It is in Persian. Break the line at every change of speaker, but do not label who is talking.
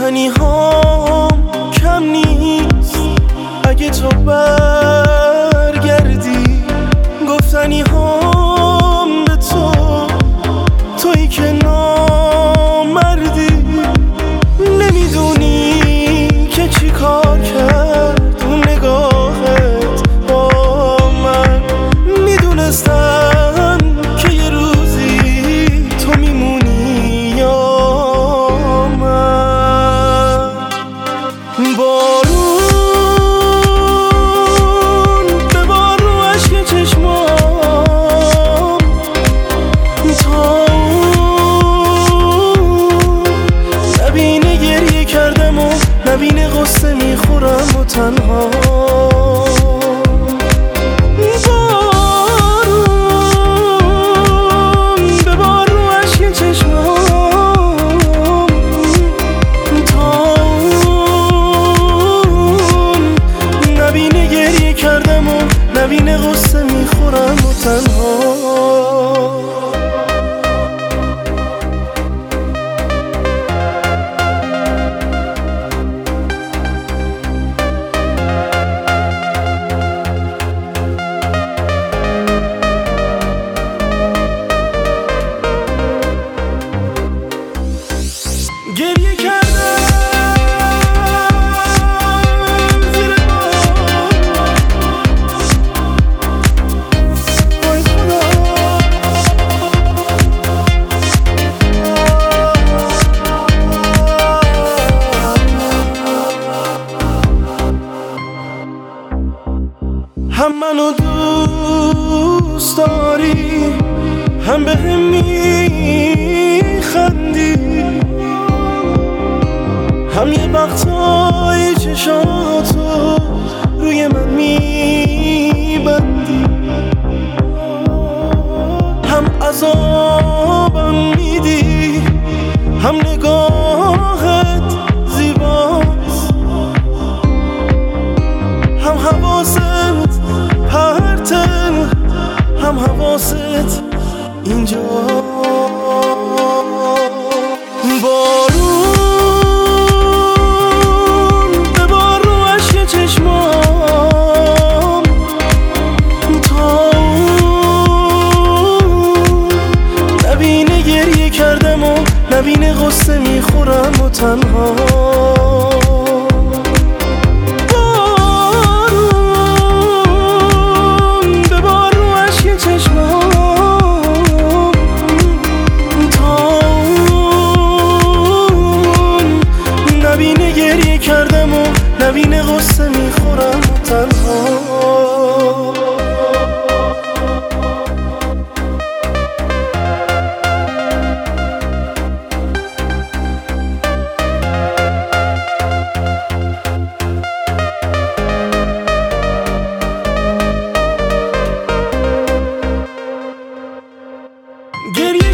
گفتنی هام کم نیست اگه تو برگردی، گفتنی هام به تو، تویی که نامردی. نمیدونی که چی کار کرد اون نگاهت با من. میدونستم که یه روزی تو میمونی یا من. بارون ببار رو اشک چشمام، تا نبینه گریه کردم و نبینه غصه میخورم و تنها. بارون ببار رو اشک چشمام، تا نبینه گریه کردم و نبینه غصه میخورم و تنها. گریه کردم زیر وای خدا. هم منو دوست داری، هم بهم میخندی، هم یه وقتایی چشاتو روی من میبندی، هم عذابم میدی، هم نگاهت زیباست، هم حواست پرته، هم حواست اینجا. بارون ببار رو اشک چشمام، تا نبینه گریه کردم و نبینه غصه میخورم و تنها. بارون ببار رو اشک چشمام، تا نبینه گریه کردم و نبینه غصه میخورم و تنها. گریه